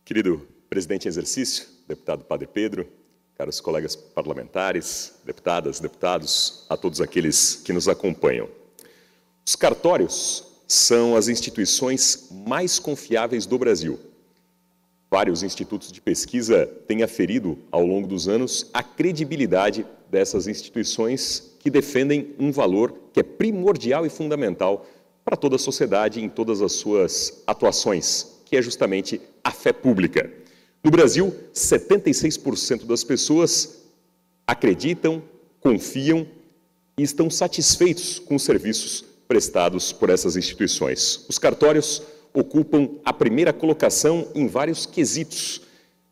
Querido presidente em exercício, deputado Padre Pedro, caros colegas parlamentares, deputadas, deputados, a todos aqueles que nos acompanham. Os cartórios são as instituições mais confiáveis do Brasil. Vários institutos de pesquisa têm aferido, ao longo dos anos, a credibilidade dessas instituições que defendem um valor que é primordial e fundamental para toda a sociedade em todas as suas atuações, que é justamente a fé pública. No Brasil, 76% das pessoas acreditam, confiam e estão satisfeitos com os serviços prestados por essas instituições. Os cartórios ocupam a primeira colocação em vários quesitos,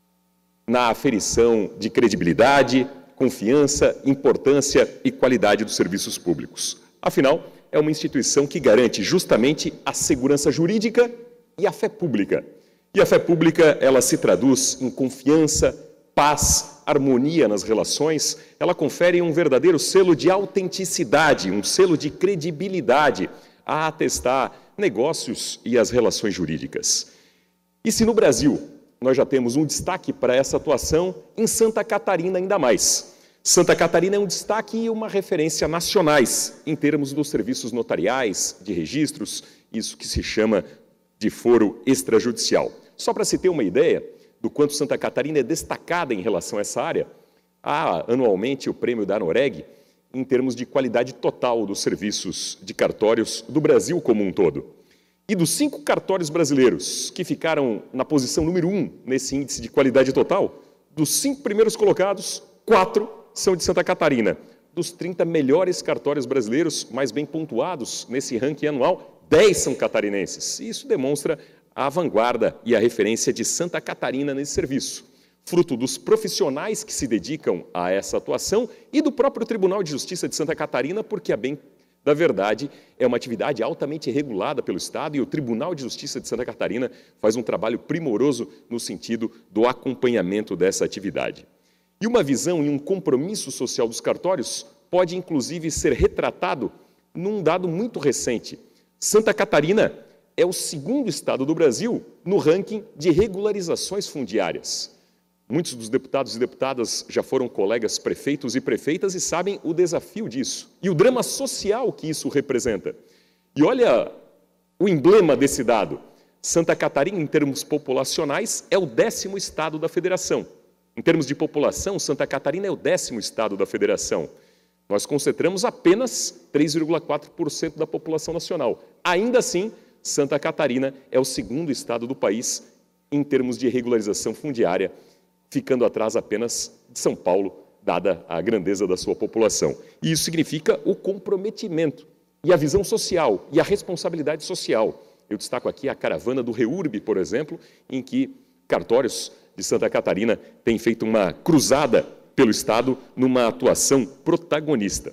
na aferição de credibilidade, confiança, importância e qualidade dos serviços públicos. Afinal, é uma instituição que garante justamente a segurança jurídica e a fé pública. E a fé pública, ela se traduz em confiança, paz, harmonia nas relações, ela confere um verdadeiro selo de autenticidade, um selo de credibilidade a atestar negócios e as relações jurídicas. E se no Brasil nós já temos um destaque para essa atuação, em Santa Catarina ainda mais. Santa Catarina é um destaque e uma referência nacionais em termos dos serviços notariais, de registros, isso que se chama de foro extrajudicial. Só para se ter uma ideia do quanto Santa Catarina é destacada em relação a essa área, há anualmente o prêmio da ANOREG em termos de qualidade total dos serviços de cartórios do Brasil como um todo. E dos 5 cartórios brasileiros que ficaram na posição número 1 nesse índice de qualidade total, dos 5 primeiros colocados, 4 são de Santa Catarina. Dos 30 melhores cartórios brasileiros mais bem pontuados nesse ranking anual, 10 são catarinenses. E isso demonstra a vanguarda e a referência de Santa Catarina nesse serviço, fruto dos profissionais que se dedicam a essa atuação e do próprio Tribunal de Justiça de Santa Catarina, porque, a bem da verdade, é uma atividade altamente regulada pelo Estado e o Tribunal de Justiça de Santa Catarina faz um trabalho primoroso no sentido do acompanhamento dessa atividade. E uma visão e um compromisso social dos cartórios pode, inclusive, ser retratado num dado muito recente. Santa Catarina é o 2º estado do Brasil no ranking de regularizações fundiárias. Muitos dos deputados e deputadas já foram colegas prefeitos e prefeitas e sabem o desafio disso e o drama social que isso representa. E olha o emblema desse dado. Santa Catarina, em termos populacionais, é o 10º estado da federação. Em termos de população, Santa Catarina é o 10º estado da federação. Nós concentramos apenas 3,4% da população nacional. Ainda assim, Santa Catarina é o 2º estado do país em termos de regularização fundiária, ficando atrás apenas de São Paulo, dada a grandeza da sua população. E isso significa o comprometimento e a visão social e a responsabilidade social. Eu destaco aqui a caravana do REURB, por exemplo, em que cartórios de Santa Catarina têm feito uma cruzada pelo Estado numa atuação protagonista.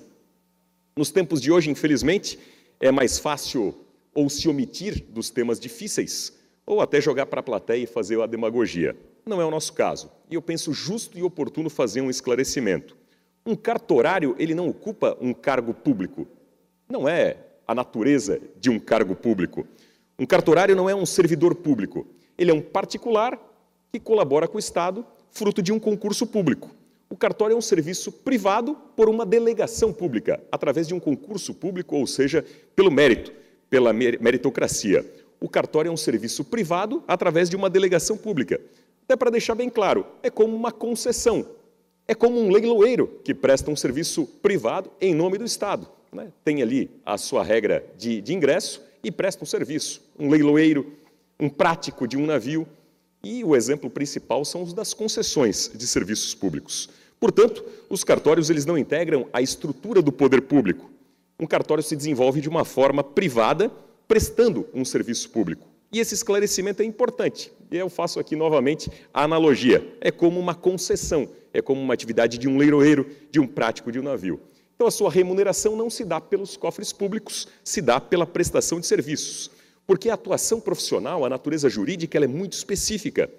Nos tempos de hoje, infelizmente, é mais fácil ou se omitir dos temas difíceis, ou até jogar para a plateia e fazer a demagogia. Não é o nosso caso. E eu penso justo e oportuno fazer um esclarecimento. Um cartorário, ele não ocupa um cargo público. Não é a natureza de um cargo público. Um cartorário não é um servidor público. Ele é um particular que colabora com o Estado, fruto de um concurso público. O cartório é um serviço privado por uma delegação pública, através de um concurso público, ou seja, pelo mérito, pela meritocracia. O cartório é um serviço privado através de uma delegação pública. Até para deixar bem claro, é como uma concessão, é como um leiloeiro que presta um serviço privado em nome do Estado. Né? Tem ali a sua regra de ingresso e presta um serviço. Um leiloeiro, um prático de um navio e o exemplo principal são os das concessões de serviços públicos. Portanto, os cartórios eles não integram a estrutura do poder público. Um cartório se desenvolve de uma forma privada, prestando um serviço público. E esse esclarecimento é importante. E eu faço aqui novamente a analogia. É como uma concessão, é como uma atividade de um leiloeiro, de um prático de um navio. Então, a sua remuneração não se dá pelos cofres públicos, se dá pela prestação de serviços. Porque a atuação profissional, a natureza jurídica, ela é muito específica.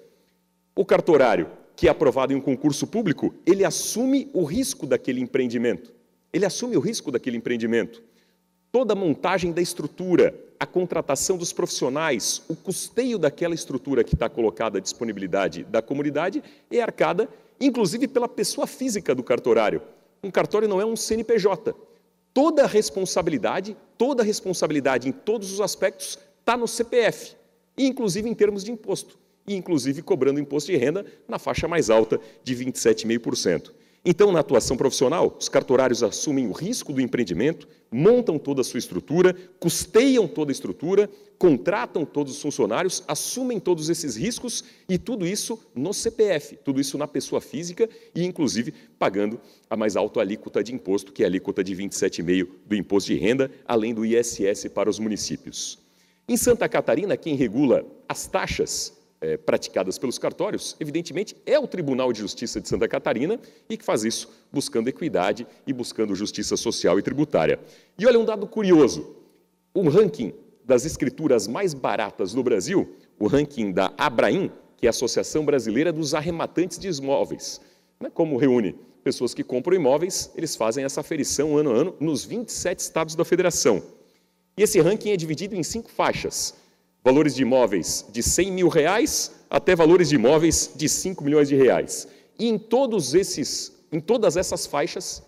O cartorário, que é aprovado em um concurso público, ele assume o risco daquele empreendimento. Ele assume o risco daquele empreendimento. Toda a montagem da estrutura, a contratação dos profissionais, o custeio daquela estrutura que está colocada à disponibilidade da comunidade é arcada, inclusive pela pessoa física do cartorário. Um cartório não é um CNPJ. Toda a responsabilidade em todos os aspectos está no CPF, inclusive em termos de imposto, e inclusive cobrando imposto de renda na faixa mais alta de 27,5%. Então, na atuação profissional, os cartorários assumem o risco do empreendimento, montam toda a sua estrutura, custeiam toda a estrutura, contratam todos os funcionários, assumem todos esses riscos e tudo isso no CPF, tudo isso na pessoa física e, inclusive, pagando a mais alta alíquota de imposto, que é a alíquota de 27,5% do imposto de renda, além do ISS para os municípios. Em Santa Catarina, quem regula as taxas praticadas pelos cartórios, evidentemente, é o Tribunal de Justiça de Santa Catarina e que faz isso buscando equidade e buscando justiça social e tributária. E olha um dado curioso, o ranking das escrituras mais baratas no Brasil, o ranking da Abraim, que é a Associação Brasileira dos Arrematantes de Imóveis, como reúne pessoas que compram imóveis, eles fazem essa aferição ano a ano nos 27 estados da federação. E esse ranking é dividido em 5 faixas. Valores de imóveis de R$100 mil até valores de imóveis de R$5 milhões. E em todas essas faixas,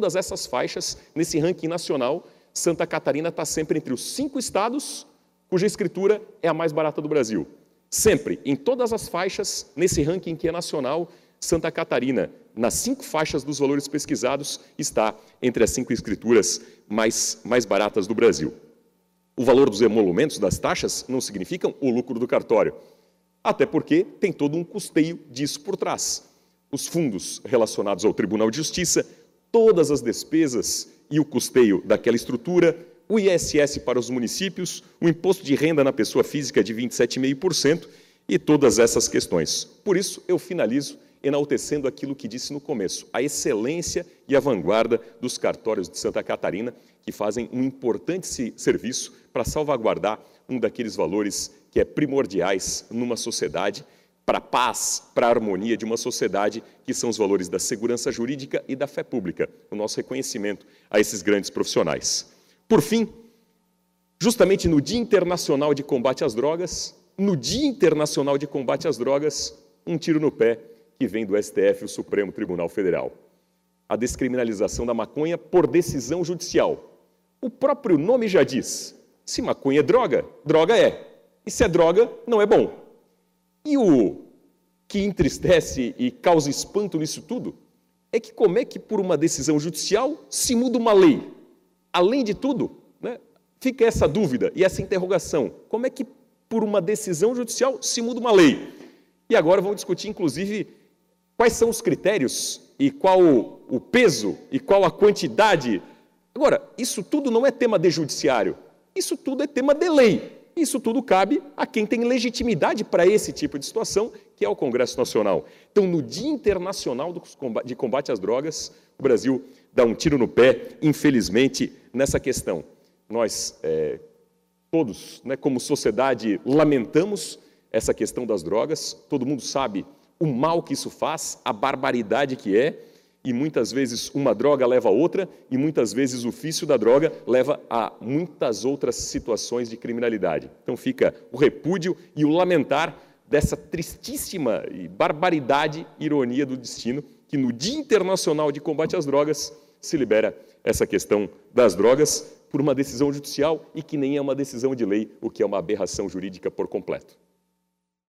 nesse ranking nacional, Santa Catarina está sempre entre os 5 estados cuja escritura é a mais barata do Brasil. Sempre, em todas as faixas, nesse ranking que é nacional, Santa Catarina, nas 5 faixas dos valores pesquisados, está entre as 5 escrituras mais baratas do Brasil. O valor dos emolumentos das taxas não significam o lucro do cartório, até porque tem todo um custeio disso por trás. Os fundos relacionados ao Tribunal de Justiça, todas as despesas e o custeio daquela estrutura, o ISS para os municípios, o imposto de renda na pessoa física de 27,5% e todas essas questões. Por isso, eu finalizo enaltecendo aquilo que disse no começo, a excelência e a vanguarda dos cartórios de Santa Catarina, que fazem um importante serviço para salvaguardar um daqueles valores que é primordiais numa sociedade, para a paz, para a harmonia de uma sociedade, que são os valores da segurança jurídica e da fé pública, o nosso reconhecimento a esses grandes profissionais. Por fim, justamente no Dia Internacional de Combate às Drogas, um tiro no pé que vem do STF, o Supremo Tribunal Federal. A descriminalização da maconha por decisão judicial. O próprio nome já diz, se maconha é droga, droga é. E se é droga, não é bom. E o que entristece e causa espanto nisso tudo é que como é que por uma decisão judicial se muda uma lei? Além de tudo, fica essa dúvida e essa interrogação. Como é que por uma decisão judicial se muda uma lei? E agora vamos discutir, inclusive, quais são os critérios e qual o peso e qual a quantidade. Agora, isso tudo não é tema de judiciário, isso tudo é tema de lei. Isso tudo cabe a quem tem legitimidade para esse tipo de situação, que é o Congresso Nacional. Então, no Dia Internacional de Combate às Drogas, o Brasil dá um tiro no pé, infelizmente, nessa questão. Nós, todos, como sociedade, lamentamos essa questão das drogas, todo mundo sabe o mal que isso faz, a barbaridade que é, e muitas vezes uma droga leva a outra, e muitas vezes o vício da droga leva a muitas outras situações de criminalidade. Então fica o repúdio e o lamentar dessa tristíssima e barbaridade, ironia do destino, que no Dia Internacional de Combate às Drogas se libera essa questão das drogas por uma decisão judicial e que nem é uma decisão de lei, o que é uma aberração jurídica por completo.